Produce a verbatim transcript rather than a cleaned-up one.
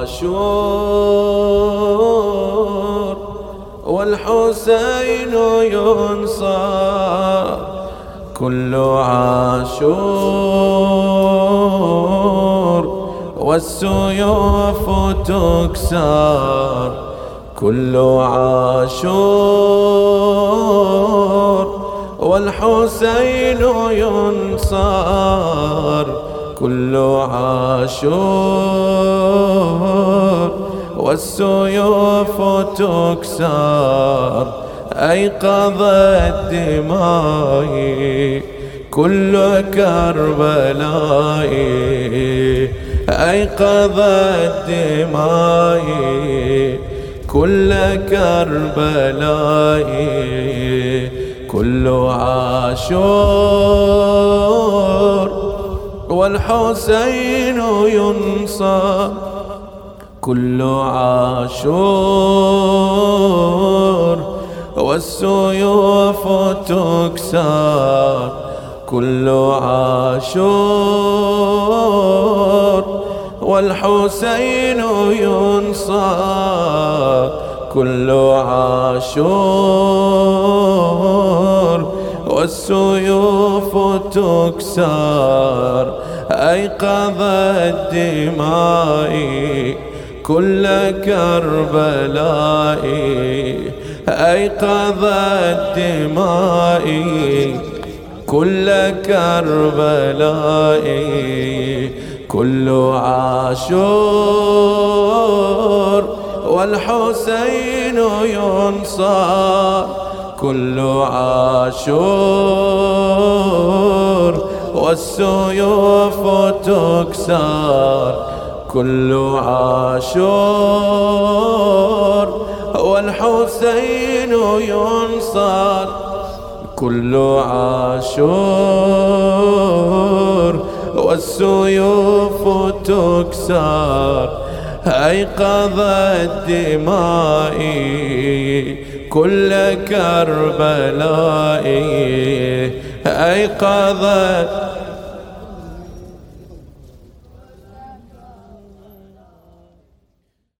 عاشور والحسين ينصر كل عاشور والسيوف تكسر كل عاشور والحسين ينصر كل عاشور والسيوف تكسر أيقظت دمائي كل كربلاء أيقظت دمائي كل كربلاء كل عاشور والحسين ينصر كل عاشور والسيوف تكسر كل عاشور والحسين ينصر كل عاشور والسيوف تكسر أيقظت دمائي كل كربلاء أيقظت دمائي كل كربلاء كل عاشور والحسين ينصر كل عاشور والسيوف تكسر كل عاشور والحسين ينصر كل عاشور والسيوف تكسر أيقظت دمائي كل كربلاء أيقظت